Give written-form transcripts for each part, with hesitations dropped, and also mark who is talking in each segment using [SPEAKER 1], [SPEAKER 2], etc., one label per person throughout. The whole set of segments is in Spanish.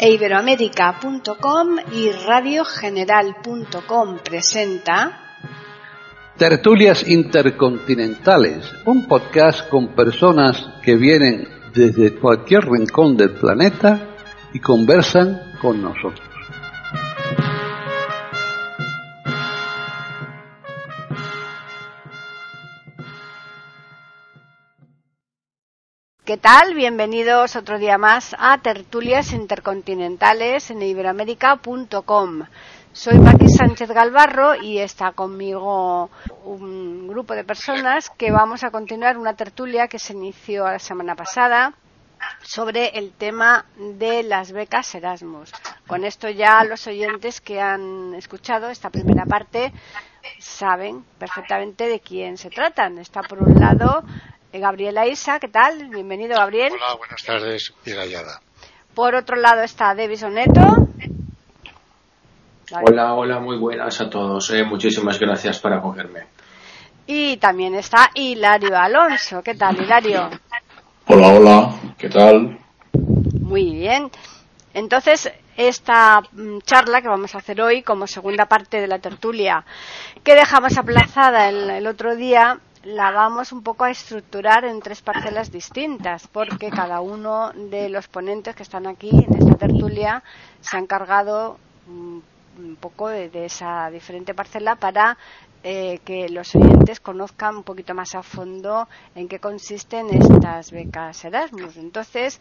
[SPEAKER 1] Iberoamérica.com y radiogeneral.com presenta
[SPEAKER 2] Tertulias Intercontinentales, un podcast con personas que vienen desde cualquier rincón del planeta y conversan con nosotros.
[SPEAKER 1] ¿Qué tal? Bienvenidos otro día más a Tertulias Intercontinentales en Iberoamérica.com. Soy Paqui Sánchez Galvarro y está conmigo un grupo de personas que vamos a continuar una tertulia que se inició la semana pasada sobre el tema de las becas Erasmus. Con esto ya los oyentes que han escuchado esta primera parte saben perfectamente de quién se tratan. Está por un lado Gabriel Aiza, ¿qué tal? Bienvenido, Gabriel.
[SPEAKER 3] Hola, buenas tardes, Irayada.
[SPEAKER 1] Por otro lado está Davis Oneto.
[SPEAKER 4] Hola, muy buenas a todos. Muchísimas gracias por acogerme.
[SPEAKER 1] Y también está Hilario Alonso. ¿Qué tal, Hilario?
[SPEAKER 5] Hola, ¿qué tal?
[SPEAKER 1] Muy bien. Entonces, esta charla que vamos a hacer hoy como segunda parte de la tertulia que dejamos aplazada el otro día, la vamos un poco a estructurar en tres parcelas distintas, porque cada uno de los ponentes que están aquí en esta tertulia se ha encargado un poco de esa diferente parcela para que los oyentes conozcan un poquito más a fondo en qué consisten estas becas Erasmus. Entonces,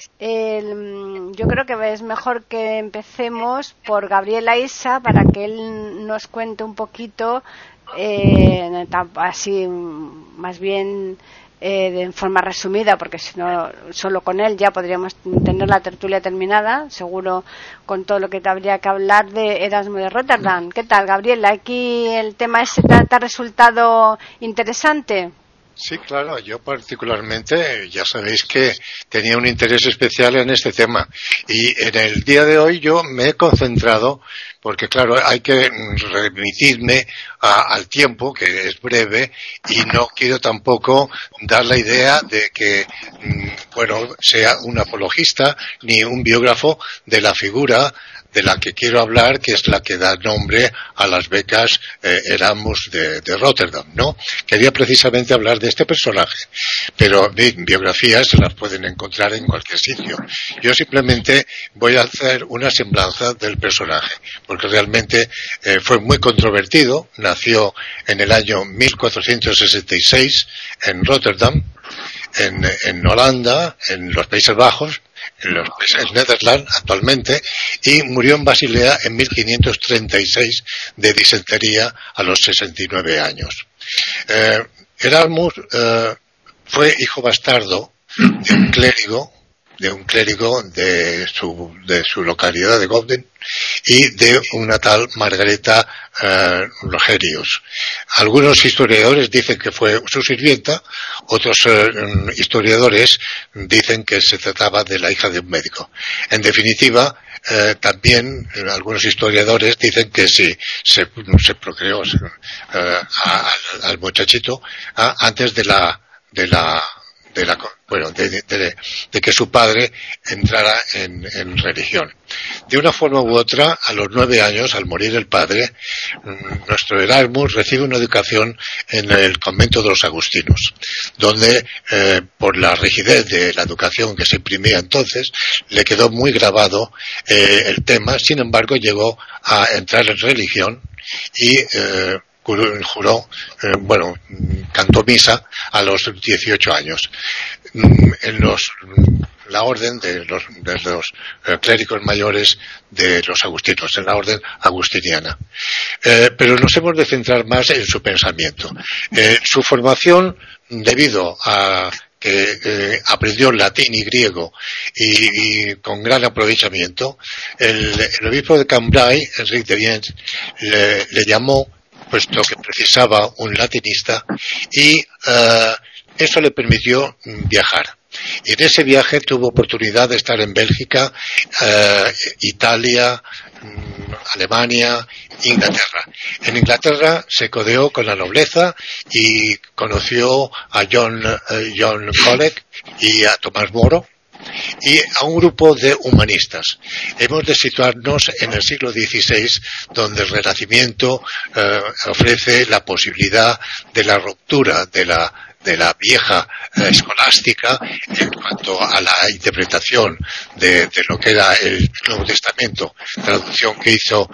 [SPEAKER 1] yo creo que es mejor que empecemos por Gabriel Aiza para que él nos cuente un poquito así más bien en forma resumida, porque si no solo con él ya podríamos tener la tertulia terminada, seguro, con todo lo que te habría que hablar de Erasmus de Rotterdam. ¿Qué tal, Gabriel? ¿Aquí el tema ese te ha resultado interesante?
[SPEAKER 3] Sí, claro, yo particularmente, ya sabéis que tenía un interés especial en este tema y en el día de hoy yo me he concentrado, porque claro, hay que remitirme al tiempo, que es breve, y no quiero tampoco dar la idea de que, sea un apologista ni un biógrafo de la figura de la que quiero hablar, que es la que da nombre a las becas Erasmus de Rotterdam, ¿no? Quería precisamente hablar de este personaje, pero biografías se las pueden encontrar en cualquier sitio. Yo simplemente voy a hacer una semblanza del personaje, porque realmente fue muy controvertido. Nació en el año 1466 en Rotterdam, en Holanda, en los Países Bajos, en Netherlands actualmente, y murió en Basilea en 1536 de disentería a los 69 años. Erasmus fue hijo bastardo de un clérigo de su localidad de Gobden y de una tal Margareta Rogerius. Algunos historiadores dicen que fue su sirvienta, otros historiadores dicen que se trataba de la hija de un médico. En definitiva, también algunos historiadores dicen que sí, se procreó al muchachito antes de que su padre entrara en religión. De una forma u otra, a los 9 años, al morir el padre, nuestro Erasmus recibe una educación en el convento de los agustinos, donde, por la rigidez de la educación que se imprimía entonces, le quedó muy grabado el tema. Sin embargo, llegó a entrar en religión y cantó misa a los 18 años. La orden de los clérigos mayores de los agustinos, en la orden agustiniana. Pero nos hemos de centrar más en su pensamiento. Su formación, debido a que aprendió latín y griego y con gran aprovechamiento, el obispo de Cambrai, Enrique de Viens, le llamó, puesto que precisaba un latinista, y eso le permitió viajar. Y en ese viaje tuvo oportunidad de estar en Bélgica, Italia, Alemania, Inglaterra. En Inglaterra se codeó con la nobleza y conoció a John Colet y a Tomás Moro, y a un grupo de humanistas. Hemos de situarnos en el siglo XVI, donde el Renacimiento ofrece la posibilidad de la ruptura de la vieja escolástica en cuanto a la interpretación de lo que era el Nuevo Testamento, traducción que hizo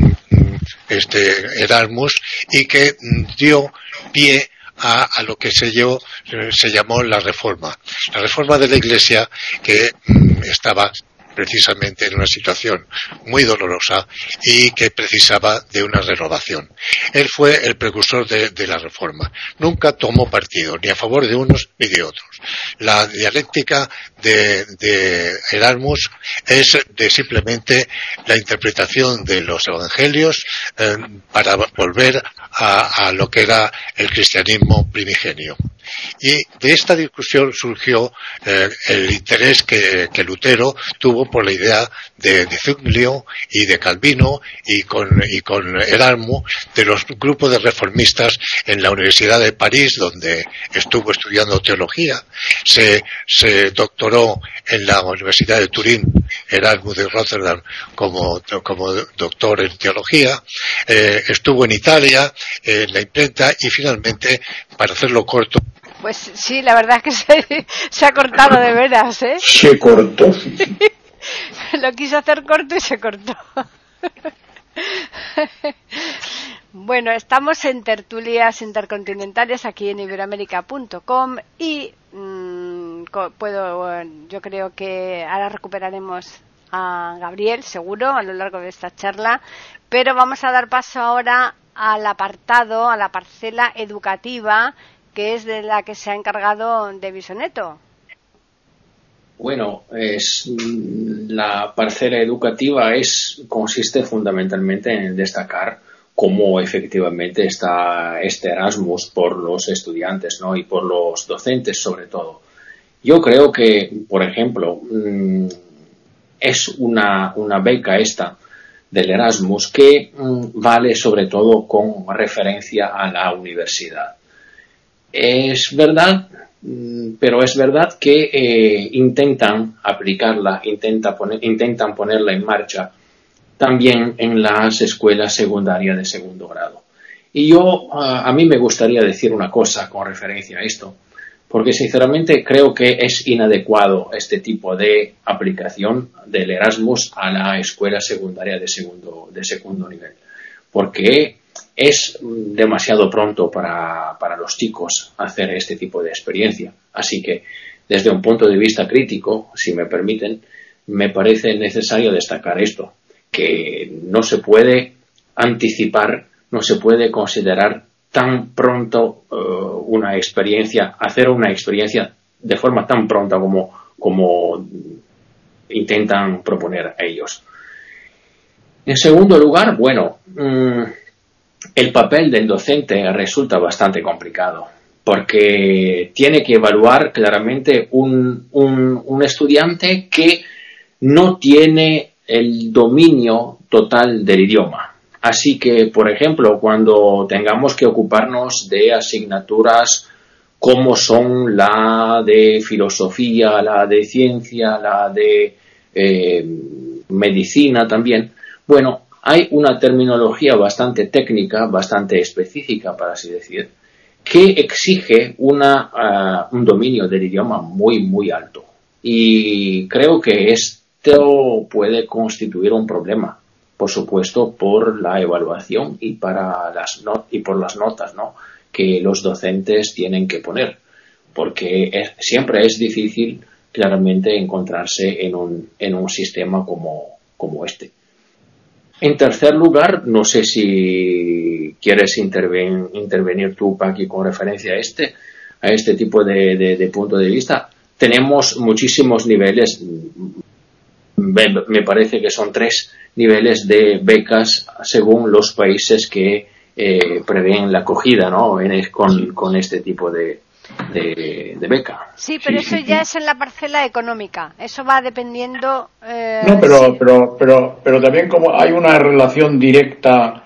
[SPEAKER 3] Erasmus, y que dio pie a lo que se llamó la Reforma de la Iglesia, que estaba precisamente en una situación muy dolorosa y que precisaba de una renovación. Él fue el precursor de la Reforma. Nunca tomó partido, ni a favor de unos ni de otros. La dialéctica de Erasmus es de simplemente la interpretación de los evangelios para volver a lo que era el cristianismo primigenio. Y de esta discusión surgió el interés que Lutero tuvo por la idea de Zwinglio y de Calvino y con Erasmo, de los grupos de reformistas en la Universidad de París, donde estuvo estudiando teología. Se doctoró en la Universidad de Turín, Erasmus de Rotterdam, como doctor en teología. Estuvo en Italia, en la imprenta, y finalmente, para hacerlo corto,
[SPEAKER 1] pues sí, la verdad es que se ha cortado de veras, ¿eh?
[SPEAKER 5] Se cortó.
[SPEAKER 1] Lo quiso hacer corto y se cortó. Bueno, estamos en tertulias intercontinentales aquí en iberoamerica.com y yo creo que ahora recuperaremos a Gabriel, seguro, a lo largo de esta charla, pero vamos a dar paso ahora al apartado, a la parcela educativa, que es de la que se ha encargado de Bisoneto.
[SPEAKER 4] Bueno, la parcela educativa consiste fundamentalmente en destacar cómo efectivamente está este Erasmus por los estudiantes, ¿no? Y por los docentes sobre todo. Yo creo que, por ejemplo, es una beca esta del Erasmus que vale sobre todo con referencia a la universidad. Es verdad, pero es verdad que intentan aplicarla, intentan ponerla en marcha también en las escuelas secundarias de segundo grado. Y a mí me gustaría decir una cosa con referencia a esto, porque sinceramente creo que es inadecuado este tipo de aplicación del Erasmus a la escuela secundaria de segundo nivel, porque es demasiado pronto para los chicos hacer este tipo de experiencia. Así que, desde un punto de vista crítico, si me permiten, me parece necesario destacar esto, que no se puede anticipar, no se puede considerar tan pronto hacer una experiencia de forma tan pronta como intentan proponer ellos. En segundo lugar, el papel del docente resulta bastante complicado, porque tiene que evaluar claramente un estudiante que no tiene el dominio total del idioma. Así que, por ejemplo, cuando tengamos que ocuparnos de asignaturas como son la de filosofía, la de ciencia, la de medicina también, hay una terminología bastante técnica, bastante específica, para así decir, que exige un dominio del idioma muy, muy alto. Y creo que esto puede constituir un problema, por supuesto, por la evaluación y por las notas, ¿no?, que los docentes tienen que poner, porque siempre es difícil claramente encontrarse en un sistema como este. En tercer lugar, no sé si quieres intervenir tú, Paqui, con referencia a este tipo de punto de vista. Tenemos muchísimos niveles, me parece que son 3 niveles de becas según los países que prevén la acogida, ¿no?, con este tipo de beca.
[SPEAKER 1] Sí, pero eso ya es en la parcela económica. Eso va dependiendo.
[SPEAKER 5] No, pero también como hay una relación directa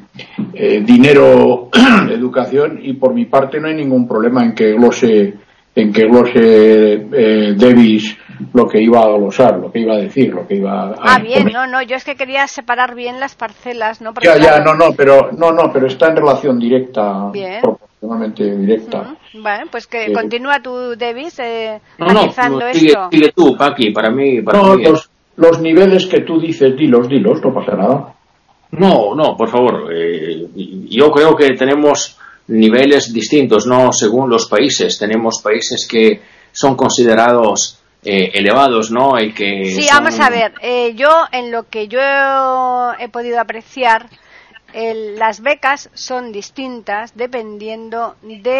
[SPEAKER 5] dinero educación, y por mi parte no hay ningún problema en que glose en que glose Davis lo que iba a glosar, lo que iba a decir, lo que iba a
[SPEAKER 1] bien, no, yo es que quería separar bien las parcelas, ¿no?
[SPEAKER 5] Porque pero está en relación directa, bien, proporcionalmente directa.
[SPEAKER 1] Bueno, pues que continúa tú, Davis, analizando esto.
[SPEAKER 4] Sigue tú, Paqui, para mí
[SPEAKER 5] los niveles que tú dices, dilos, no pasa nada.
[SPEAKER 4] No, por favor, yo creo que tenemos niveles distintos, no según los países. Tenemos países que son considerados elevados, ¿no? Y que
[SPEAKER 1] sí, vamos a ver, yo en lo que yo he podido apreciar, las becas son distintas dependiendo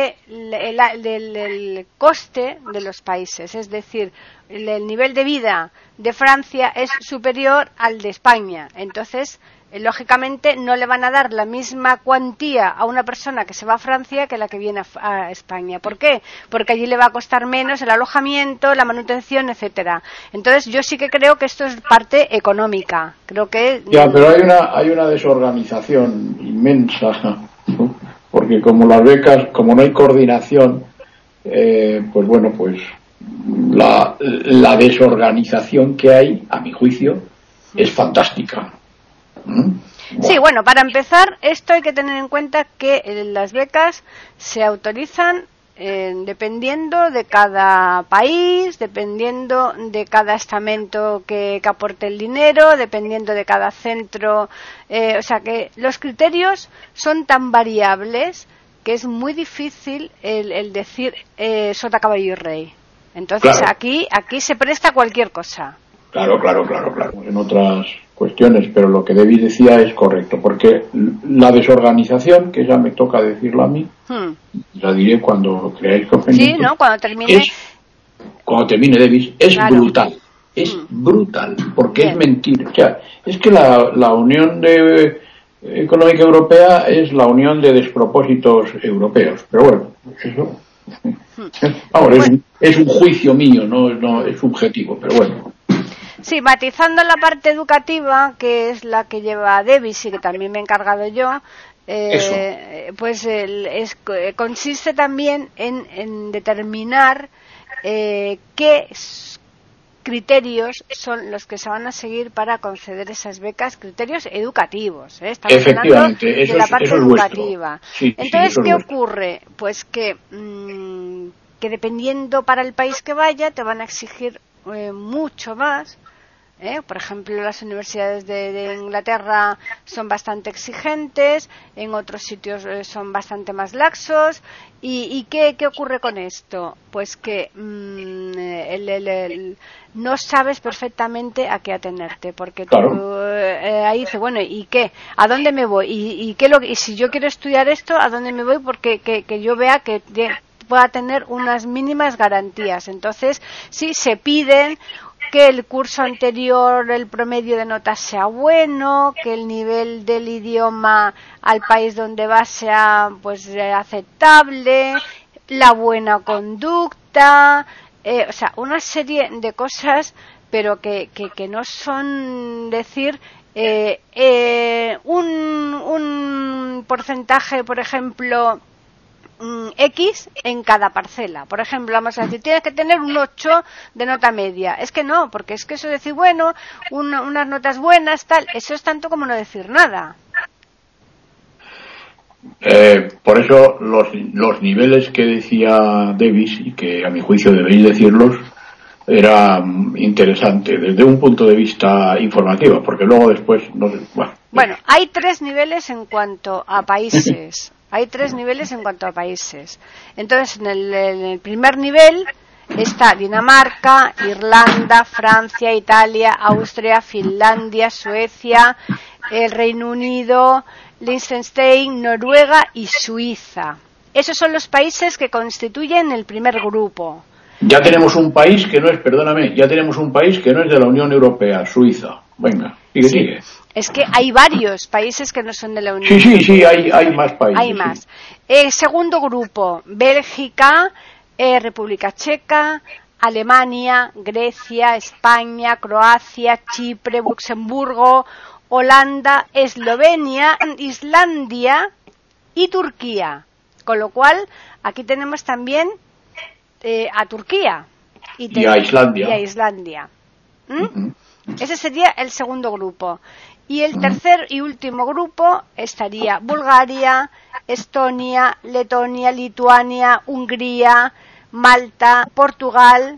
[SPEAKER 1] del coste de los países, es decir, el nivel de vida de Francia es superior al de España, entonces lógicamente no le van a dar la misma cuantía a una persona que se va a Francia que la que viene a España. ¿Por qué? Porque allí le va a costar menos el alojamiento, la manutención, etcétera. Entonces yo sí que creo que esto es parte económica. Creo que
[SPEAKER 5] ya, pero hay una desorganización inmensa, ¿no? Porque como las becas, como no hay coordinación, pues bueno, pues la desorganización que hay, a mi juicio, es fantástica.
[SPEAKER 1] Sí, bueno, para empezar, esto hay que tener en cuenta que las becas se autorizan dependiendo de cada país, dependiendo de cada estamento que aporte el dinero, dependiendo de cada centro, o sea que los criterios son tan variables que es muy difícil el decir sota, caballo y rey. Entonces claro, aquí se presta cualquier cosa.
[SPEAKER 5] Claro. En otras cuestiones, pero lo que David decía es correcto, porque la desorganización, que ya me toca decirlo a mí, la diré cuando creáis conveniente.
[SPEAKER 1] Sí, ¿no? Cuando termine
[SPEAKER 5] David, es claro, brutal. Es brutal, porque bien, es mentira. O sea, es que la Unión Económica Europea es la unión de despropósitos europeos, pero bueno, eso. Ahora, es un juicio mío, no es subjetivo, pero bueno.
[SPEAKER 1] Sí, matizando la parte educativa, que es la que lleva Davis y que también me he encargado yo, pues consiste también en determinar qué criterios son los que se van a seguir para conceder esas becas, criterios educativos. Estamos hablando de la parte educativa.
[SPEAKER 5] Sí,
[SPEAKER 1] entonces, ¿qué ocurre? Pues que dependiendo para el país que vaya, te van a exigir mucho más. Por ejemplo, las universidades de Inglaterra son bastante exigentes, en otros sitios son bastante más laxos. ¿Y qué ocurre con esto? Pues que no sabes perfectamente a qué atenerte, porque tú ahí dices, bueno, ¿y qué? ¿A dónde me voy? ¿Y si yo quiero estudiar esto, a dónde me voy? Porque que yo vea que pueda tener unas mínimas garantías. Entonces, sí, se piden que el curso anterior, el promedio de notas sea bueno, que el nivel del idioma al país donde va sea pues aceptable, la buena conducta, o sea, una serie de cosas, pero que no son decir un porcentaje, por ejemplo, X en cada parcela. Por ejemplo, vamos a decir, tienes que tener un 8 de nota media. Es que no, porque es que eso decir, bueno, unas notas buenas, tal, eso es tanto como no decir nada.
[SPEAKER 5] Por eso los niveles que decía Davis, y que a mi juicio debéis decirlos, era interesante desde un punto de vista informativo, porque luego después no sé,
[SPEAKER 1] bueno, hay 3 niveles en cuanto a países. Entonces, en el primer nivel está Dinamarca, Irlanda, Francia, Italia, Austria, Finlandia, Suecia, el Reino Unido, Liechtenstein, Noruega y Suiza. Esos son los países que constituyen el primer grupo.
[SPEAKER 5] Ya tenemos un país que no es, ya tenemos un país que no es de la Unión Europea, Suiza. Venga, sigue.
[SPEAKER 1] Es que hay varios países que no son de la Unión
[SPEAKER 5] Europea. Sí, hay más países.
[SPEAKER 1] Hay más. Segundo grupo, Bélgica, República Checa, Alemania, Grecia, España, Croacia, Chipre, Luxemburgo, Holanda, Eslovenia, Islandia y Turquía. Con lo cual, aquí tenemos también a Turquía
[SPEAKER 5] y a
[SPEAKER 1] Islandia. Ese sería el segundo grupo. Y el tercer y último grupo estaría Bulgaria, Estonia, Letonia, Lituania, Hungría, Malta, Portugal,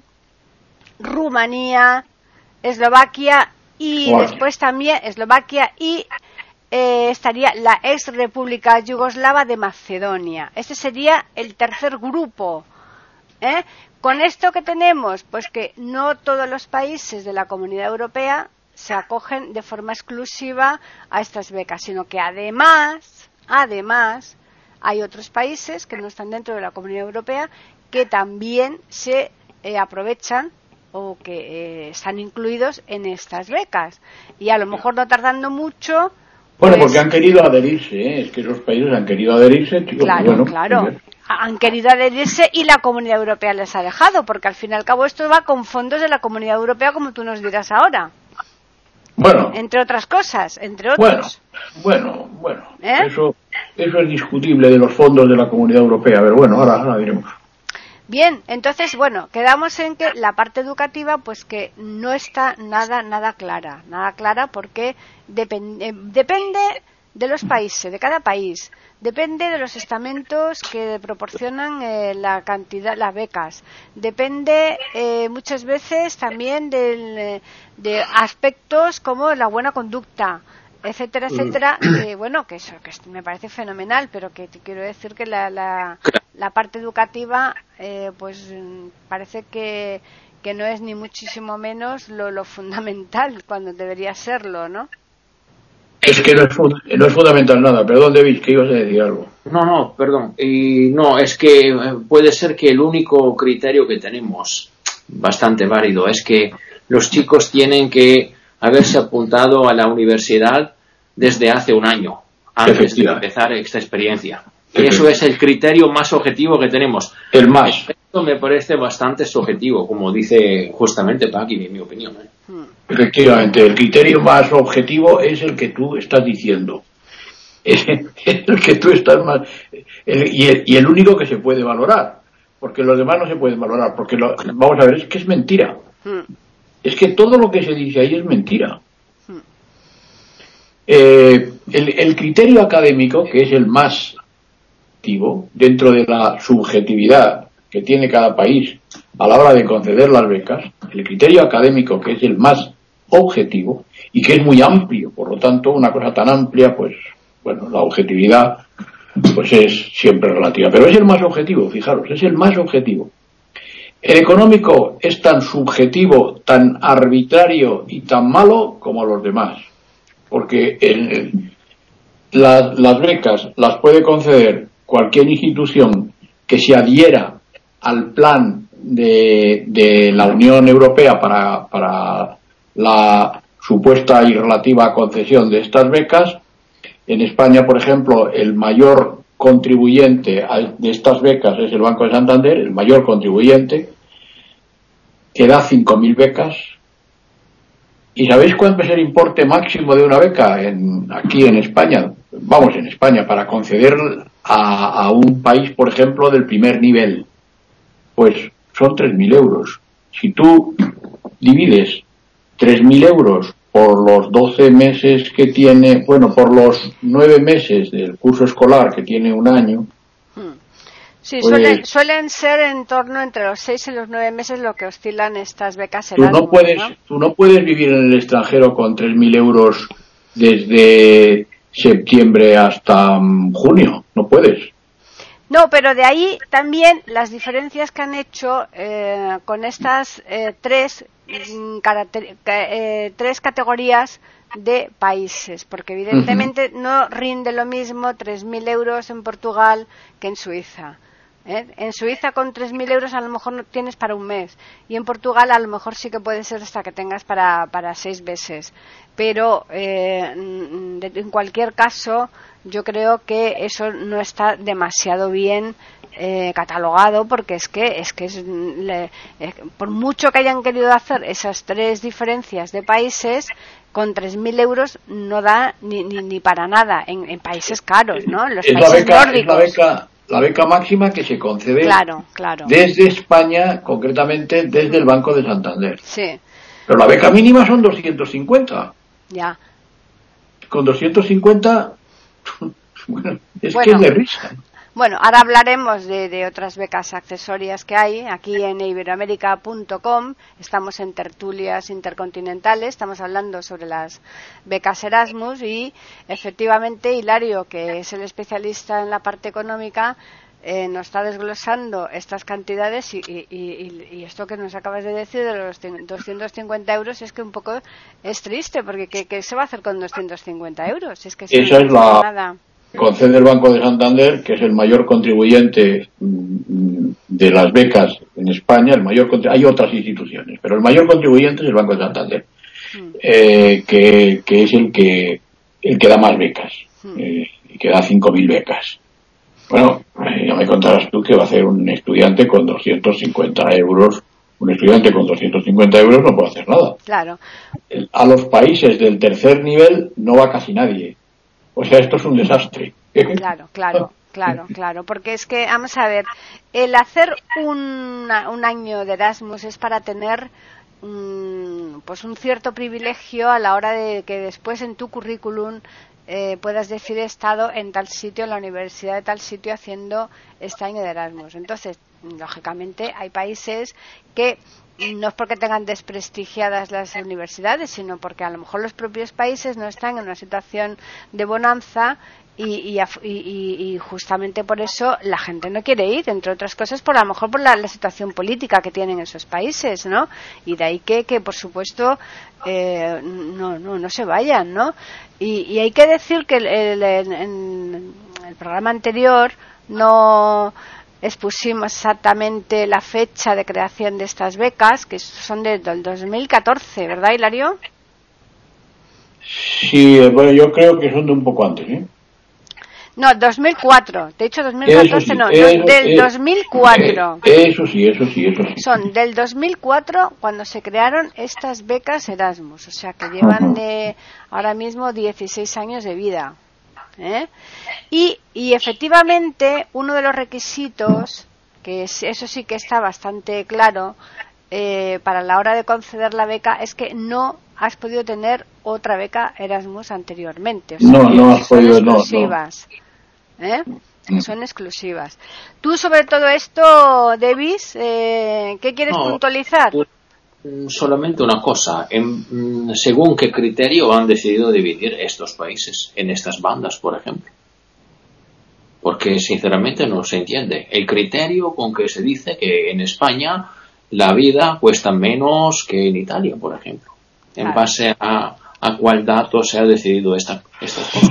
[SPEAKER 1] Rumanía, Eslovaquia y después también Eslovaquia y estaría la ex República Yugoslava de Macedonia. Este sería el tercer grupo. Con esto que tenemos, pues que no todos los países de la Comunidad Europea se acogen de forma exclusiva a estas becas, sino que además hay otros países que no están dentro de la Comunidad Europea que también se aprovechan o que están incluidos en estas becas. Y a lo mejor no tardando mucho.
[SPEAKER 5] Bueno, porque han querido adherirse, es que esos países han querido adherirse.
[SPEAKER 1] Claro. Han querido adherirse y la Comunidad Europea les ha dejado, porque al fin y al cabo esto va con fondos de la Comunidad Europea, como tú nos dirás ahora.
[SPEAKER 5] Bueno.
[SPEAKER 1] Entre otras cosas, entre otros.
[SPEAKER 5] Bueno. Eso es discutible de los fondos de la Comunidad Europea, pero bueno, ahora diremos.
[SPEAKER 1] Bien, entonces, bueno, quedamos en que la parte educativa, pues que no está nada clara, porque depende de los países, de cada país, depende de los estamentos que proporcionan las becas, depende muchas veces también de aspectos como la buena conducta, etcétera, que eso que me parece fenomenal, pero que te quiero decir que la parte educativa pues parece que no es ni muchísimo menos lo fundamental cuando debería serlo, ¿no?
[SPEAKER 5] Es que no es fundamental nada. Perdón, David, que ibas a decir algo.
[SPEAKER 4] No, perdón. No, es que puede ser que el único criterio que tenemos, bastante válido, es que los chicos tienen que haberse apuntado a la universidad desde hace un año, antes de empezar esta experiencia. Y eso es el criterio más objetivo que tenemos.
[SPEAKER 5] El más.
[SPEAKER 4] Esto me parece bastante subjetivo, como dice justamente Paqui, en mi opinión.
[SPEAKER 5] Efectivamente, el criterio más objetivo es el que tú estás diciendo. Es el que tú estás más... Y el único que se puede valorar. Porque los demás no se pueden valorar. Porque vamos a ver, es que es mentira. Es que todo lo que se dice ahí es mentira. El criterio académico, que es el más activo dentro de la subjetividad que tiene cada país a la hora de conceder las becas, el criterio académico, que es el más objetivo y que es muy amplio, por lo tanto, una cosa tan amplia, pues, bueno, la objetividad pues es siempre relativa, pero es el más objetivo, fijaros, es el más objetivo. El económico es tan subjetivo, tan arbitrario y tan malo como los demás, porque las becas las puede conceder cualquier institución que se adhiera al plan de la Unión Europea para la supuesta y relativa concesión de estas becas. En España, por ejemplo, el mayor contribuyente de estas becas es el Banco de Santander, el mayor contribuyente, que da 5.000 becas. ¿Y sabéis cuánto es el importe máximo de una beca aquí en España? Vamos, en España, para conceder a un país, por ejemplo, del primer nivel. Pues son 3.000 euros. Si tú divides 3.000 euros por los 12 meses que tiene, bueno, por los 9 meses del curso escolar que tiene un año.
[SPEAKER 1] Sí, pues, suelen ser en torno entre los 6 y los 9 meses lo que oscilan estas becas Erasmus,
[SPEAKER 5] tú no puedes vivir en el extranjero con 3.000 euros desde septiembre hasta junio, no puedes.
[SPEAKER 1] No, pero de ahí también las diferencias que han hecho con estas tres categorías de países, porque evidentemente no rinde lo mismo 3.000 euros en Portugal que en Suiza. En Suiza con 3.000 euros a lo mejor no tienes para un mes, y en Portugal a lo mejor sí que puede ser hasta que tengas para 6 meses, pero en cualquier caso yo creo que eso no está demasiado bien catalogado, porque es que por mucho que hayan querido hacer esas tres diferencias de países, con 3.000 euros no da ni para nada en países caros, ¿no? En los países nórdicos.
[SPEAKER 5] la beca máxima que se concede
[SPEAKER 1] claro.
[SPEAKER 5] desde España, concretamente desde el Banco de Santander.
[SPEAKER 1] Sí.
[SPEAKER 5] Pero la beca mínima son 250.
[SPEAKER 1] Ya.
[SPEAKER 5] Con 250, bueno, que es de risa.
[SPEAKER 1] Bueno, ahora hablaremos de otras becas accesorias que hay. Aquí en iberoamerica.com estamos en tertulias intercontinentales, estamos hablando sobre las becas Erasmus y efectivamente Hilario, que es el especialista en la parte económica, nos está desglosando estas cantidades y esto que nos acabas de decir de los 250 euros es que un poco es triste, porque ¿qué se va a hacer con 250 euros? Es que
[SPEAKER 5] esa es la... concede el Banco de Santander, que es el mayor contribuyente de las becas en España. Hay otras instituciones, pero el mayor contribuyente es el Banco de Santander, que es el que da más becas, y que da 5.000 becas. Bueno, ya me contarás tú que va a hacer un estudiante con 250 euros. Un estudiante con 250 euros no puede hacer nada.
[SPEAKER 1] Claro.
[SPEAKER 5] A los países del tercer nivel no va casi nadie. O sea, esto es un desastre.
[SPEAKER 1] Claro, porque es que, vamos a ver, el hacer un año de Erasmus es para tener pues un cierto privilegio a la hora de que después en tu currículum puedas decir he estado en tal sitio, en la universidad de tal sitio haciendo este año de Erasmus. Entonces, lógicamente, hay países que no es porque tengan desprestigiadas las universidades, sino porque a lo mejor los propios países no están en una situación de bonanza y justamente por eso la gente no quiere ir, entre otras cosas, a lo mejor por la situación política que tienen esos países, ¿no? Y de ahí que por supuesto no se vayan, ¿no? Y hay que decir que en el programa anterior no expusimos exactamente la fecha de creación de estas becas, que son del 2014, ¿verdad, Hilario?
[SPEAKER 5] Sí, bueno, yo creo que son de un poco antes, ¿eh?
[SPEAKER 1] No, 2004. De hecho, 2014 del 2004.
[SPEAKER 5] Eso sí.
[SPEAKER 1] Son del 2004 cuando se crearon estas becas Erasmus. O sea, que llevan ahora mismo 16 años de vida. Y efectivamente, uno de los requisitos, que eso sí que está bastante claro, para la hora de conceder la beca, es que no has podido tener otra beca Erasmus anteriormente. O sea,
[SPEAKER 5] no has podido,
[SPEAKER 1] exclusivas. Son exclusivas. Tú sobre todo esto, Davis, ¿qué quieres puntualizar?
[SPEAKER 4] Solamente una cosa. Según qué criterio han decidido dividir estos países en estas bandas, por ejemplo. Porque sinceramente no se entiende. El criterio con que se dice que en España la vida cuesta menos que en Italia, por ejemplo. En base a cuál dato se ha decidido estas cosas.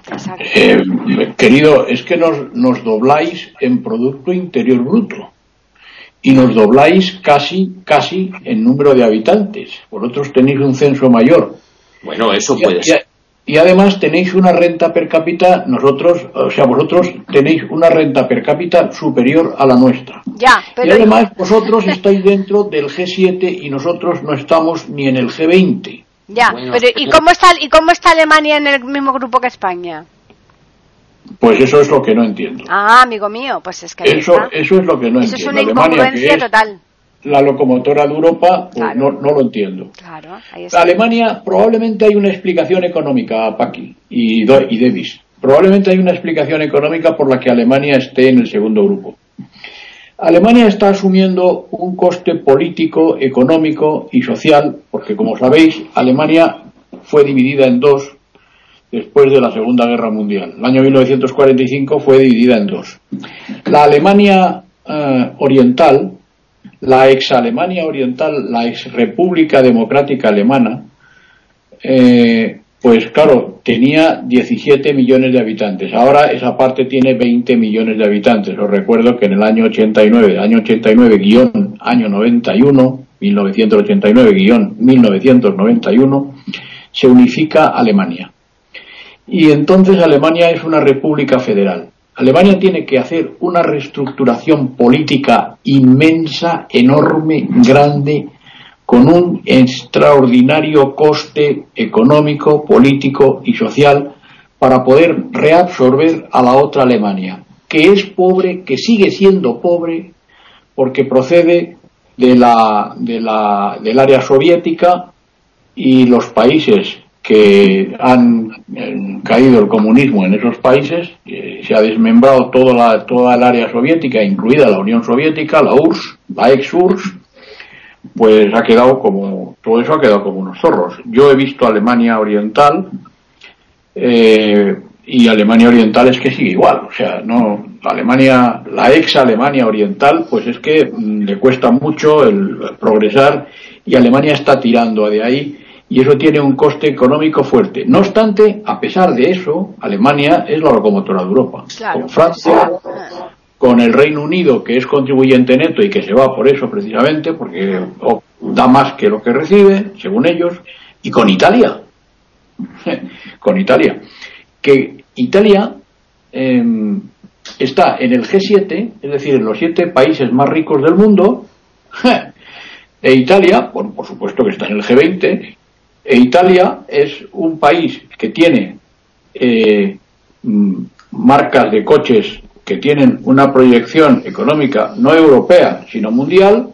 [SPEAKER 5] Querido, es que nos dobláis en Producto Interior Bruto y nos dobláis casi en número de habitantes. Vosotros tenéis un censo mayor.
[SPEAKER 4] Bueno, eso puede ser.
[SPEAKER 5] Y además tenéis una renta per cápita, vosotros tenéis una renta per cápita superior a la nuestra.
[SPEAKER 1] Pero
[SPEAKER 5] y además vosotros estáis dentro del G7 y nosotros no estamos ni en el G20.
[SPEAKER 1] Pero ¿y cómo está Alemania en el mismo grupo que España?
[SPEAKER 5] Pues eso es lo que no entiendo.
[SPEAKER 1] Amigo mío, pues es que
[SPEAKER 5] eso es lo que no entiendo.
[SPEAKER 1] Eso es una incongruencia total.
[SPEAKER 5] La locomotora de Europa, pues no lo entiendo.
[SPEAKER 1] Claro, ahí está.
[SPEAKER 5] Alemania, probablemente hay una explicación económica, Paqui y Davis. Probablemente hay una explicación económica por la que Alemania esté en el segundo grupo. Alemania está asumiendo un coste político, económico y social, porque como sabéis, Alemania fue dividida en dos después de la Segunda Guerra Mundial. El año 1945 fue dividida en dos. La Alemania oriental, la ex-Alemania oriental, la ex-República Democrática Alemana, pues claro, tenía 17 millones de habitantes. Ahora esa parte tiene 20 millones de habitantes. Os recuerdo que en el año 1989-1991, se unifica Alemania. Y entonces Alemania es una república federal. Alemania tiene que hacer una reestructuración política inmensa, enorme, grande, con un extraordinario coste económico, político y social para poder reabsorber a la otra Alemania, que es pobre, que sigue siendo pobre, porque procede del área soviética, y los países que han caído el comunismo en esos países, se ha desmembrado toda el área soviética, incluida la Unión Soviética, la URSS, la ex-URSS, pues todo eso ha quedado como unos zorros. Yo he visto Alemania Oriental, y Alemania Oriental es que sigue igual, o sea, no, la ex Alemania Oriental, pues es que le cuesta mucho el progresar, y Alemania está tirando de ahí, y eso tiene un coste económico fuerte. No obstante, a pesar de eso, Alemania es la locomotora de Europa. Claro. Con Francia, con el Reino Unido, que es contribuyente neto y que se va por eso precisamente, porque da más que lo que recibe, según ellos, y con Italia. Que Italia está en el G7, es decir, en los 7 países más ricos del mundo, e Italia, por supuesto que está en el G20, e Italia es un país que tiene marcas de coches que tienen una proyección económica no europea, sino mundial,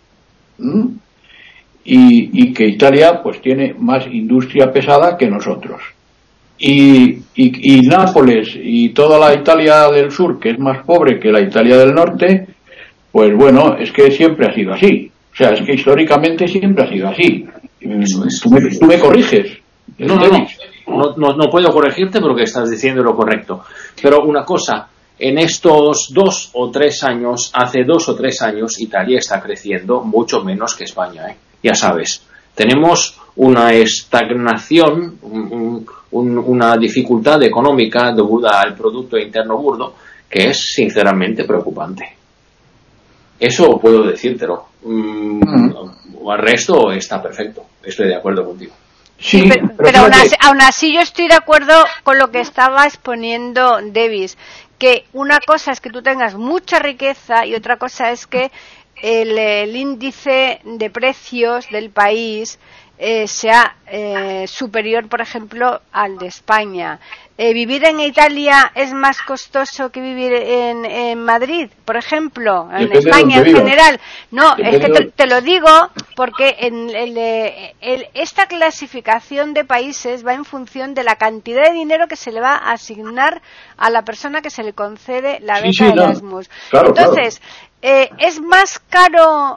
[SPEAKER 5] y que Italia pues tiene más industria pesada que nosotros. Y Nápoles y toda la Italia del sur, que es más pobre que la Italia del norte, pues bueno, es que siempre ha sido así. O sea, es que históricamente siempre ha sido así. Tú me corriges.
[SPEAKER 4] No puedo corregirte porque estás diciendo lo correcto. Pero una cosa, en estos 2 o 3 años, hace 2 o 3 años, Italia está creciendo mucho menos que España, ya sabes. Tenemos una estagnación, una dificultad económica debido al Producto Interno Bruto que es sinceramente preocupante. Eso puedo decírtelo. Al resto está perfecto. Estoy de acuerdo contigo.
[SPEAKER 1] Sí, pero aún así yo estoy de acuerdo con lo que estaba exponiendo Davis, que una cosa es que tú tengas mucha riqueza y otra cosa es que el índice de precios del país sea superior, por ejemplo, al de España. ¿Vivir en Italia es más costoso que vivir en Madrid, por ejemplo? En España en general. No, es que te lo digo porque esta clasificación de países va en función de la cantidad de dinero que se le va a asignar a la persona que se le concede la beca Erasmus. Claro, entonces, ¿es más caro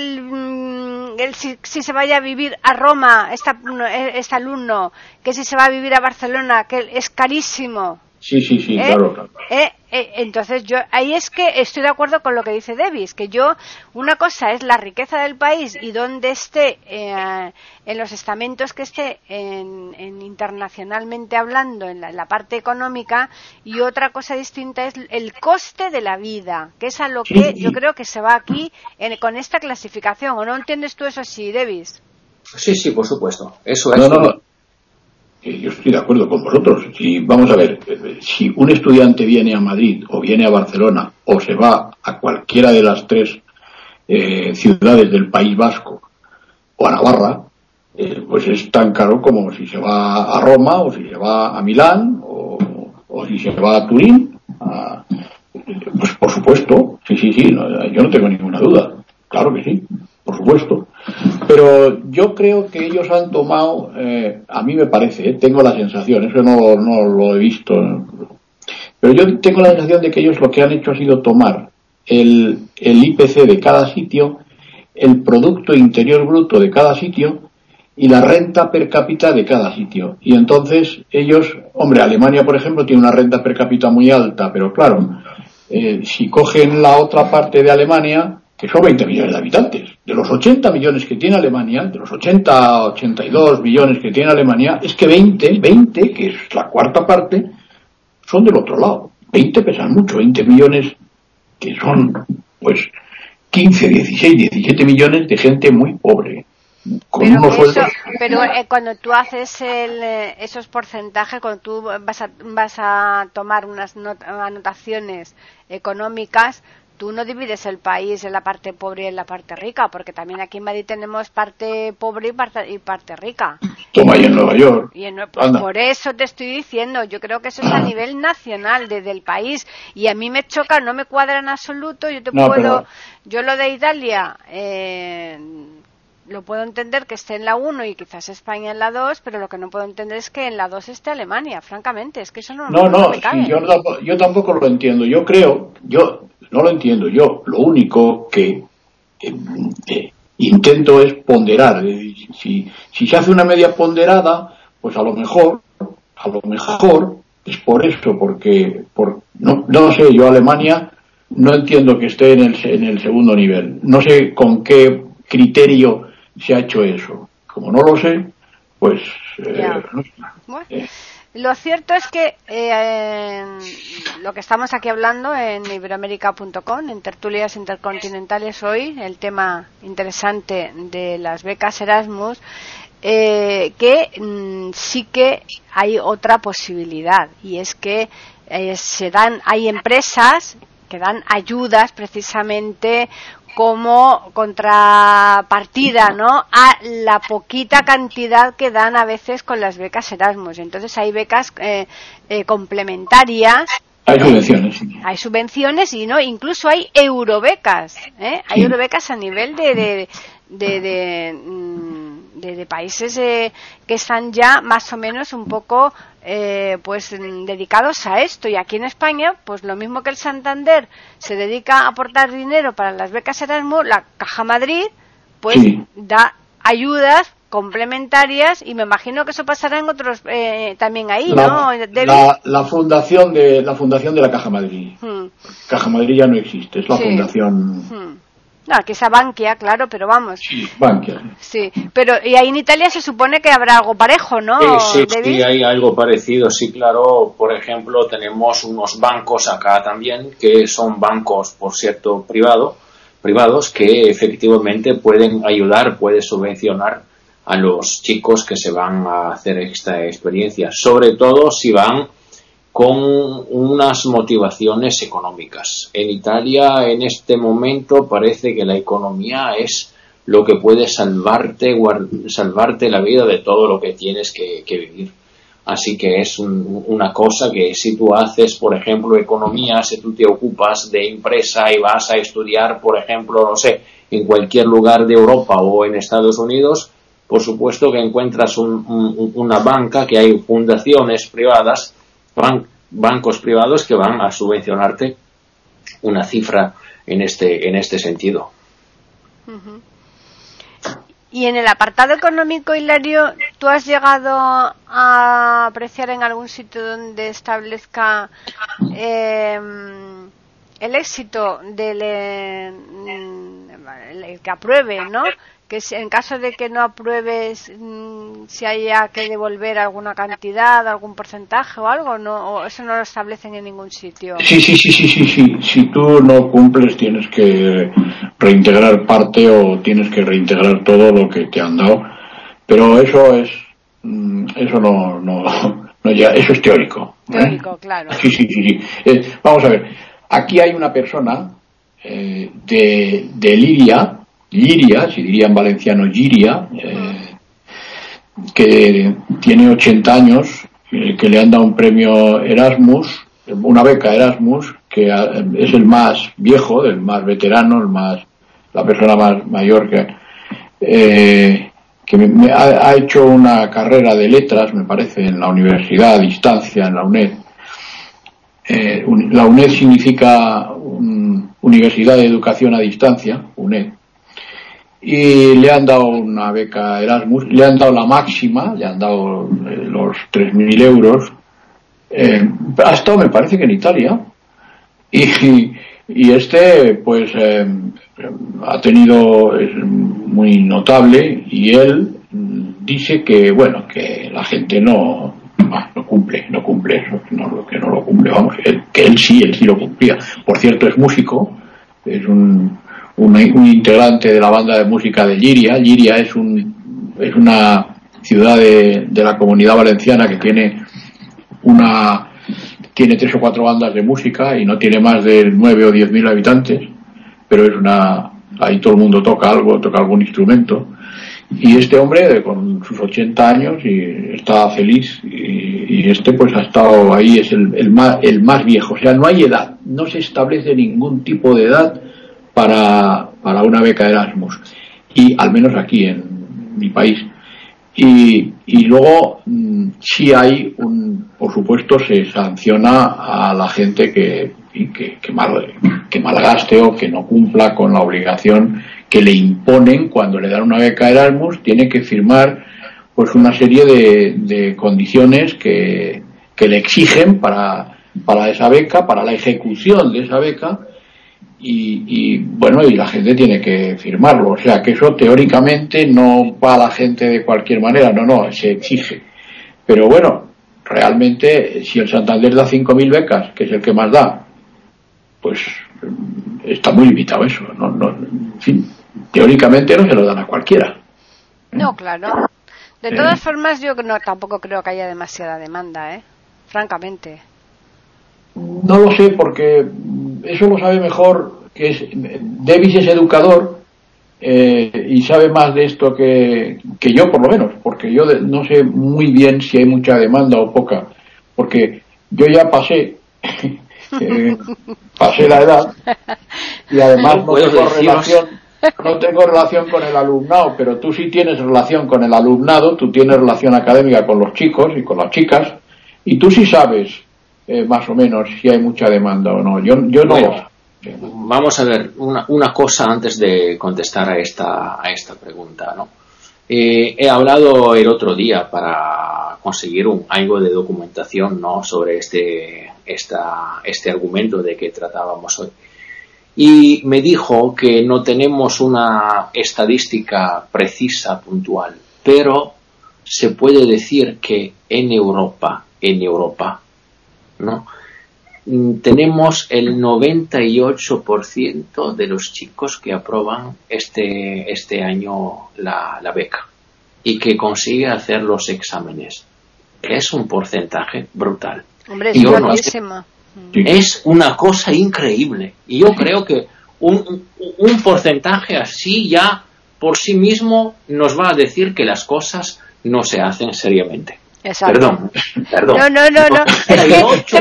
[SPEAKER 1] si se vaya a vivir a Roma este alumno que si se va a vivir a Barcelona, que es carísimo?
[SPEAKER 5] Sí, claro.
[SPEAKER 1] Entonces yo ahí es que estoy de acuerdo con lo que dice Davis, que una cosa es la riqueza del país y donde esté, en los estamentos que esté internacionalmente hablando, en la parte económica, y otra cosa distinta es el coste de la vida, que es a lo que yo creo que se va aquí con esta clasificación. ¿O no entiendes tú eso así, Davis?
[SPEAKER 4] Sí, por supuesto. Eso es.
[SPEAKER 5] No. Yo estoy de acuerdo con vosotros. Vamos a ver, si un estudiante viene a Madrid o viene a Barcelona o se va a cualquiera de las 3 ciudades del País Vasco o a Navarra, pues es tan caro como si se va a Roma o si se va a Milán o si se va a Turín. Pues por supuesto, sí, yo no tengo ninguna duda. Claro que sí, por supuesto. Pero yo creo que ellos han tomado, a mí me parece, tengo la sensación, eso no lo he visto, pero yo tengo la sensación de que ellos lo que han hecho ha sido tomar el IPC de cada sitio, el Producto Interior Bruto de cada sitio y la renta per cápita de cada sitio. Y entonces ellos, Alemania por ejemplo tiene una renta per cápita muy alta, pero claro, si cogen la otra parte de Alemania, que son 20 millones de habitantes, de los 80 millones que tiene Alemania, de los 82 millones que tiene Alemania, es que 20, que es la cuarta parte, son del otro lado. 20 pesan mucho, 20 millones, que son, pues, 15, 16, 17 millones de gente muy pobre.
[SPEAKER 1] Pero cuando tú haces esos porcentajes, cuando tú vas a tomar unas anotaciones económicas, tú no divides el país en la parte pobre y en la parte rica, porque también aquí en Madrid tenemos parte pobre y parte rica.
[SPEAKER 5] Toma, y en Nueva York.
[SPEAKER 1] Pues por eso te estoy diciendo, yo creo que eso es a nivel nacional, desde el país, y a mí me choca, no me cuadra en absoluto. Yo lo de Italia lo puedo entender que esté en la 1 y quizás España en la 2, pero lo que no puedo entender es que en la 2 esté Alemania, francamente, es que eso no me cabe.
[SPEAKER 5] Sí, yo tampoco lo entiendo. Yo no lo entiendo. Yo lo único que intento es ponderar. Si se hace una media ponderada, pues a lo mejor es por eso, porque no sé, yo Alemania no entiendo que esté en el segundo nivel. No sé con qué criterio se ha hecho eso. Como no lo sé, pues no sé.
[SPEAKER 1] Bueno, lo cierto es que lo que estamos aquí hablando en iberoamerica.com, en tertulias intercontinentales hoy, el tema interesante de las becas Erasmus, que sí que hay otra posibilidad, y es que hay empresas que dan ayudas precisamente como contrapartida, ¿no?, a la poquita cantidad que dan a veces con las becas Erasmus. Entonces hay becas complementarias.
[SPEAKER 5] Hay subvenciones.
[SPEAKER 1] Hay subvenciones y no, incluso hay eurobecas, Hay eurobecas a nivel de países que están ya más o menos un poco pues dedicados a esto. Y aquí en España, pues lo mismo que el Santander se dedica a aportar dinero para las becas Erasmus, la Caja Madrid pues da ayudas complementarias, y me imagino que eso pasará en otros también ahí, ¿no?
[SPEAKER 5] La fundación de la Caja Madrid. Caja Madrid ya no existe, es la fundación.
[SPEAKER 1] No, aquí está Bankia, claro, pero vamos.
[SPEAKER 5] Sí, Bankia.
[SPEAKER 1] Sí, pero y ahí en Italia se supone que habrá algo parejo, ¿no?
[SPEAKER 4] Sí, hay algo parecido, sí, claro. Por ejemplo, tenemos unos bancos acá también, que son bancos, por cierto, privados, que efectivamente pueden subvencionar a los chicos que se van a hacer esta experiencia, sobre todo si van con unas motivaciones económicas. En Italia, en este momento, parece que la economía es lo que puede salvarte la vida de todo lo que tienes que vivir. Así que es una cosa que si tú haces, por ejemplo, economía, si tú te ocupas de empresa y vas a estudiar, por ejemplo, no sé, en cualquier lugar de Europa o en Estados Unidos, por supuesto que encuentras una banca, que hay fundaciones privadas, bancos privados que van a subvencionarte una cifra en este sentido.
[SPEAKER 1] Uh-huh. Y en el apartado económico, Hilario, ¿tú has llegado a apreciar en algún sitio donde establezca el éxito del el que apruebe, ¿no? Que en caso de que no apruebes, si haya que devolver alguna cantidad, algún porcentaje o algo, no, o eso no lo establecen en ningún sitio?
[SPEAKER 5] Sí. Si tú no cumples, tienes que reintegrar parte o tienes que reintegrar todo lo que te han dado. Pero eso eso es teórico.
[SPEAKER 1] Teórico, claro.
[SPEAKER 5] Sí. Vamos a ver. Aquí hay una persona de Liria, si diría en valenciano Giria, que tiene 80 años, que le han dado un premio Erasmus, una beca Erasmus, que es el más viejo, el más veterano, la persona más mayor que ha hecho una carrera de letras, me parece, en la universidad a distancia, en la UNED. La UNED significa Universidad de Educación a Distancia, UNED. Y le han dado una beca Erasmus, le han dado la máxima, le han dado los 3.000 euros. Ha estado, me parece que en Italia, y pues ha tenido, es muy notable, y él dice que que la gente no cumple eso, que no lo cumple, vamos, que él sí lo cumplía. Por cierto, es músico, es un integrante de la banda de música de Llíria. Llíria es una ciudad de la Comunidad Valenciana que tiene una tiene 3 o 4 bandas de música y no tiene más de 9 o 10.000 habitantes, pero ahí todo el mundo toca algún instrumento. Y este hombre con sus 80 años y está feliz, y este pues ha estado ahí, es el más viejo. O sea, no hay edad, no se establece ningún tipo de edad para una beca Erasmus, y al menos aquí en mi país. Y luego sí hay por supuesto se sanciona a la gente que malgaste o que no cumpla con la obligación que le imponen. Cuando le dan una beca Erasmus tiene que firmar pues una serie de condiciones que le exigen para esa beca, para la ejecución de esa beca, y la gente tiene que firmarlo. O sea que eso teóricamente no va a la gente de cualquier manera, no, se exige. Pero bueno, realmente si el Santander da 5.000 becas, que es el que más da, pues está muy limitado eso. En fin, teóricamente no se lo dan a cualquiera.
[SPEAKER 1] No, claro. De todas formas, yo tampoco creo que haya demasiada demanda, francamente.
[SPEAKER 5] No lo sé, porque eso lo sabe mejor, Davis es educador y sabe más de esto que yo, por lo menos, porque yo no sé muy bien si hay mucha demanda o poca, porque yo ya pasé la edad, y además no tengo relación con el alumnado, pero tú sí tienes relación con el alumnado, tú tienes relación académica con los chicos y con las chicas, y tú sí sabes más o menos si hay mucha demanda o no. Yo no.
[SPEAKER 4] Bueno, vamos a ver una cosa antes de contestar a esta pregunta, ¿no? He hablado el otro día para conseguir algo de documentación, ¿no?, sobre este argumento de que tratábamos hoy. Y me dijo que no tenemos una estadística precisa, puntual, pero se puede decir que en Europa, ¿no?, tenemos el 98% de los chicos que aprueban este año la beca y que consigue hacer los exámenes. Es un porcentaje brutal.
[SPEAKER 1] Hombre, es buenísimo.
[SPEAKER 4] Es una cosa increíble, y yo creo que un porcentaje así ya por sí mismo nos va a decir que las cosas no se hacen seriamente.
[SPEAKER 1] Exacto.
[SPEAKER 4] Perdón.
[SPEAKER 1] No. Es que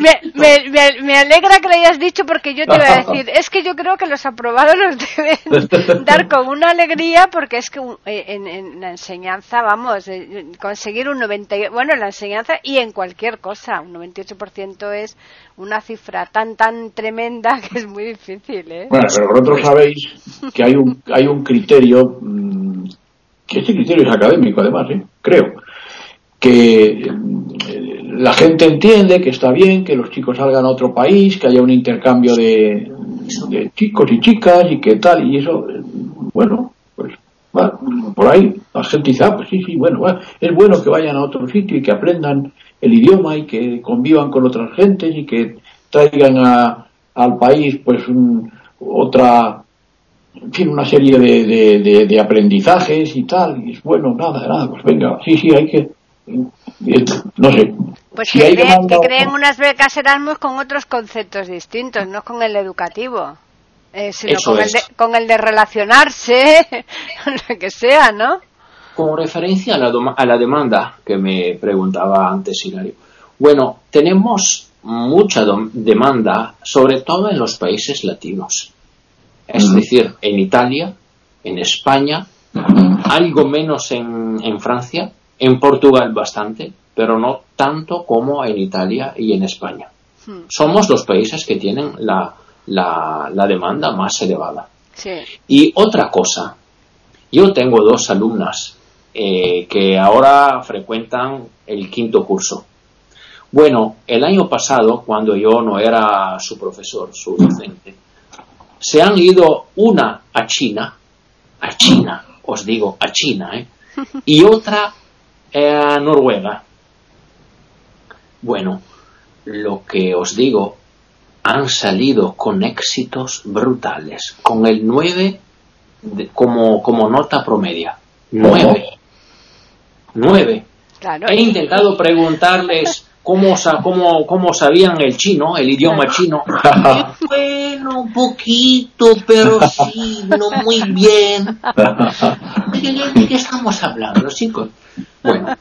[SPEAKER 1] me alegra que lo hayas dicho, porque yo te iba a decir, es que yo creo que los aprobados los deben dar con una alegría, porque es que en la enseñanza, conseguir un 90%, en la enseñanza y en cualquier cosa, un 98% es una cifra tan tremenda que es muy difícil, ¿eh?
[SPEAKER 5] Bueno, pero vosotros sabéis que hay un criterio, que ese criterio es académico además, creo, que la gente entiende que está bien que los chicos salgan a otro país, que haya un intercambio de chicos y chicas y que tal, y eso, bueno, pues por ahí la gente dice, pues sí, bueno, es bueno que vayan a otro sitio y que aprendan el idioma y que convivan con otras gentes y que traigan al país pues una serie de aprendizajes y tal. Y es bueno, nada, pues venga, sí, hay que, no sé.
[SPEAKER 1] Pues
[SPEAKER 5] si
[SPEAKER 1] que creen unas becas Erasmus con otros conceptos distintos, no con el educativo, sino con el de relacionarse, lo que sea, ¿no?
[SPEAKER 4] Con referencia a la demanda que me preguntaba antes Hilario. Bueno, tenemos mucha demanda, sobre todo en los países latinos. Es decir, en Italia, en España, algo menos en Francia, en Portugal bastante, pero no tanto como en Italia y en España. Somos los países que tienen la demanda más elevada.
[SPEAKER 1] Sí.
[SPEAKER 4] Y otra cosa, yo tengo 2 alumnas que ahora frecuentan el 5º curso. Bueno, el año pasado, cuando yo no era su profesor, su docente, se han ido una a China, os digo, a China, y otra a Noruega. Bueno, lo que os digo, han salido con éxitos brutales, con el 9 como nota promedia. 9.
[SPEAKER 1] Claro.
[SPEAKER 4] He intentado preguntarles cómo sabían el chino, el idioma chino. Bueno, un poquito, pero sí, no muy bien. ¿De qué estamos hablando, chicos? Bueno.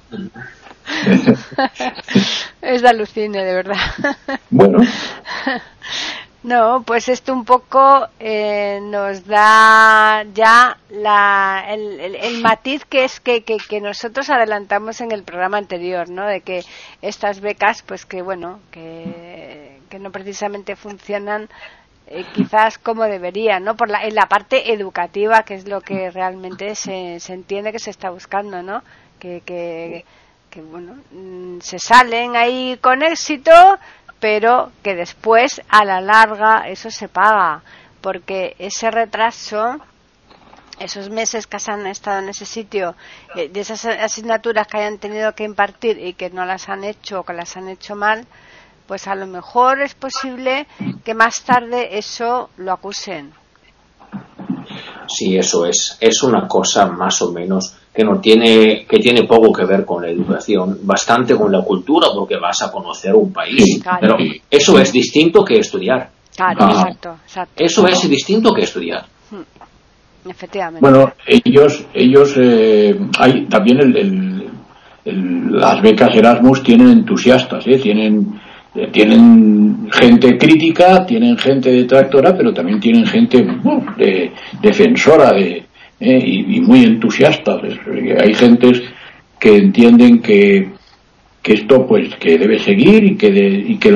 [SPEAKER 1] Es de alucine, de verdad.
[SPEAKER 5] Bueno.
[SPEAKER 1] No, pues esto un poco nos da ya el matiz que es que nosotros adelantamos en el programa anterior, ¿no? De que estas becas, pues que bueno, que no precisamente funcionan quizás como deberían, ¿no? En la parte educativa, que es lo que realmente se entiende que se está buscando, ¿no? Que bueno, se salen ahí con éxito, pero que después a la larga eso se paga, porque ese retraso, esos meses que han estado en ese sitio, de esas asignaturas que hayan tenido que impartir y que no las han hecho o que las han hecho mal, pues a lo mejor es posible que más tarde eso lo acusen.
[SPEAKER 4] Sí, eso es una cosa más o menos que tiene poco que ver con la educación, bastante con la cultura, porque vas a conocer un país,
[SPEAKER 1] claro.
[SPEAKER 4] Pero eso es distinto que estudiar.
[SPEAKER 1] Claro, exacto.
[SPEAKER 4] Eso es distinto que estudiar.
[SPEAKER 1] Efectivamente.
[SPEAKER 5] Bueno, ellos hay también las becas Erasmus tienen entusiastas, tienen gente crítica, tienen gente detractora, pero también tienen gente defensora y muy entusiasta. Hay gentes que entienden que esto pues que debe seguir y que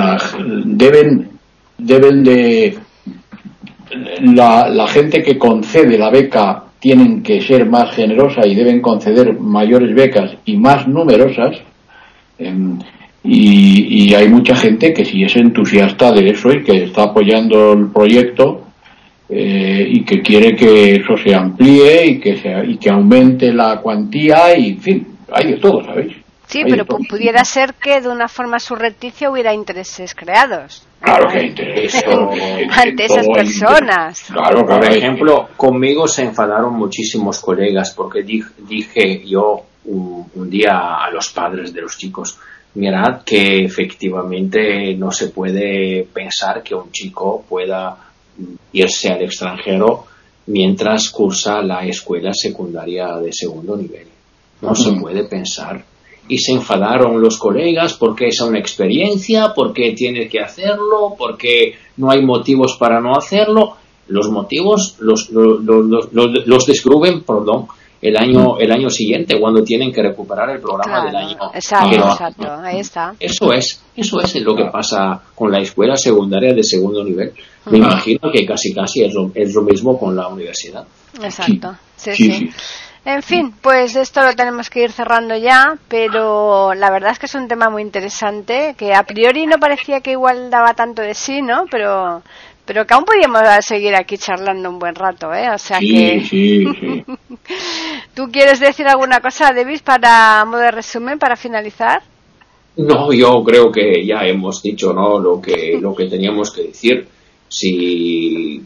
[SPEAKER 5] deben de la gente que concede la beca tienen que ser más generosa y deben conceder mayores becas y más numerosas. Y hay mucha gente que sí es entusiasta de eso y que está apoyando el proyecto y que quiere que eso se amplíe y que aumente la cuantía y en fin, hay de todo, ¿sabéis?
[SPEAKER 1] Sí, pero pudiera ser que de una forma surrepticia hubiera intereses creados.
[SPEAKER 5] Claro que hay intereses
[SPEAKER 1] ante esas personas.
[SPEAKER 5] Claro,
[SPEAKER 4] por ejemplo, conmigo se enfadaron muchísimos colegas porque dije yo un día a los padres de los chicos: mirad que efectivamente no se puede pensar que un chico pueda irse al extranjero mientras cursa la escuela secundaria de segundo nivel. No se puede pensar. Y se enfadaron los colegas porque es una experiencia, porque tiene que hacerlo, porque no hay motivos para no hacerlo. Los motivos los descubren, el año siguiente, cuando tienen que recuperar el programa del año.
[SPEAKER 1] Exacto, ahí está.
[SPEAKER 4] Eso es lo que pasa con la escuela secundaria de segundo nivel. Me imagino que casi es lo mismo con la universidad.
[SPEAKER 1] Exacto, sí. En fin, pues esto lo tenemos que ir cerrando ya, pero la verdad es que es un tema muy interesante, que a priori no parecía que igual daba tanto de sí, ¿no? Pero que aún podíamos seguir aquí charlando un buen rato, ¿eh? O sea
[SPEAKER 5] Sí.
[SPEAKER 1] ¿Tú quieres decir alguna cosa, Davis, para modo de resumen, para finalizar?
[SPEAKER 4] No, yo creo que ya hemos dicho, ¿no?, lo que teníamos que decir. Si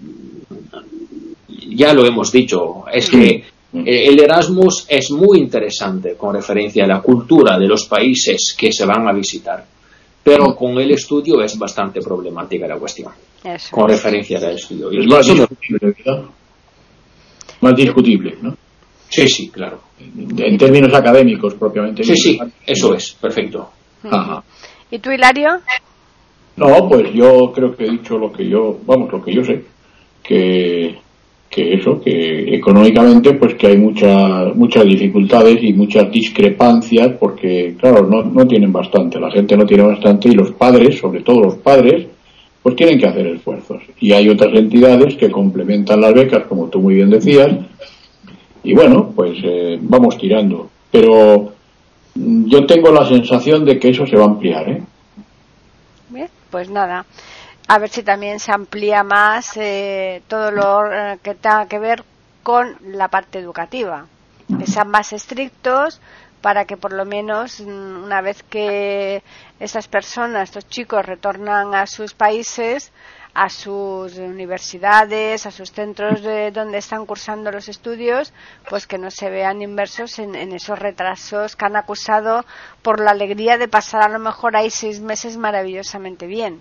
[SPEAKER 4] ya lo hemos dicho, es que el Erasmus es muy interesante con referencia a la cultura de los países que se van a visitar, pero con el estudio es bastante problemática la cuestión.
[SPEAKER 1] Eso.
[SPEAKER 4] Con referencia al estudio.
[SPEAKER 5] Es más discutible, ¿verdad? Más discutible, ¿no?
[SPEAKER 4] Sí, claro.
[SPEAKER 5] En términos académicos, propiamente.
[SPEAKER 4] Sí, eso es, perfecto.
[SPEAKER 5] Ajá.
[SPEAKER 1] ¿Y tú, Hilario?
[SPEAKER 5] No, pues yo creo que he dicho lo que yo sé, que económicamente pues que hay muchas dificultades y muchas discrepancias porque claro, no tienen bastante, la gente no tiene bastante y los padres, sobre todo los padres, pues tienen que hacer esfuerzos y hay otras entidades que complementan las becas, como tú muy bien decías, y bueno, pues vamos tirando, pero yo tengo la sensación de que eso se va a ampliar, ¿eh?
[SPEAKER 1] Bien, pues nada, a ver si también se amplía más todo lo que tenga que ver con la parte educativa, que sean más estrictos para que por lo menos una vez que estas personas, estos chicos retornan a sus países, a sus universidades, a sus centros donde están cursando los estudios, pues que no se vean inmersos en esos retrasos que han acusado por la alegría de pasar a lo mejor ahí 6 meses maravillosamente bien.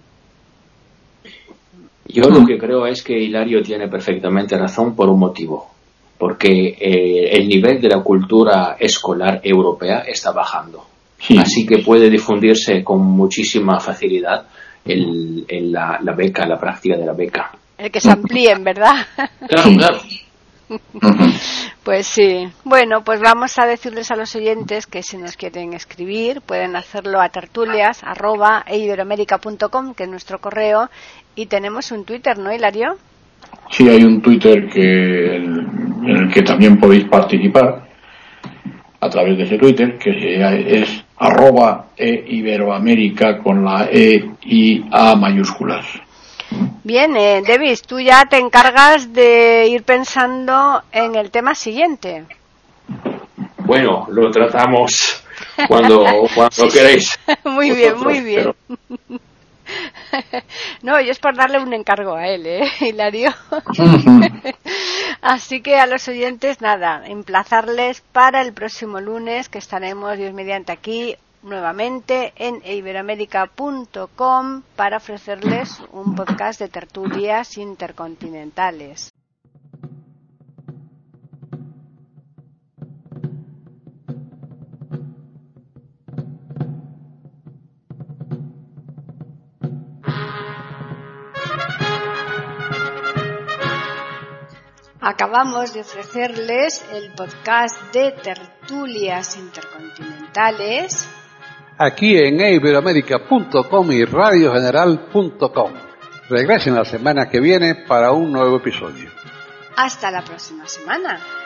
[SPEAKER 4] Yo lo que creo es que Hilario tiene perfectamente razón por un motivo, porque el nivel de la cultura escolar europea está bajando, así que puede difundirse con muchísima facilidad la beca, la práctica de la beca.
[SPEAKER 1] El que se amplíen, ¿verdad?
[SPEAKER 4] Claro.
[SPEAKER 1] Pues sí. Bueno, pues vamos a decirles a los oyentes que si nos quieren escribir pueden hacerlo a tertulias@eiberoamerica.com, que es nuestro correo, y tenemos un Twitter, ¿no, Hilario?
[SPEAKER 5] Sí, hay un Twitter en el que también podéis participar a través de ese Twitter, que es @eiberoamerica con la E y A mayúsculas.
[SPEAKER 1] Bien, Davis, tú ya te encargas de ir pensando en el tema siguiente.
[SPEAKER 4] Bueno, lo tratamos cuando queréis.
[SPEAKER 1] Muy bien, muy bien. No, yo es por darle un encargo a él, Hilario. Así que a los oyentes, nada, emplazarles para el próximo lunes, que estaremos, Dios mediante, aquí nuevamente en iberoamerica.com para ofrecerles un podcast de tertulias intercontinentales. Acabamos de ofrecerles el podcast de tertulias intercontinentales
[SPEAKER 2] aquí en iberoamerica.com y radiogeneral.com. Regresen la semana que viene para un nuevo episodio.
[SPEAKER 1] Hasta la próxima semana.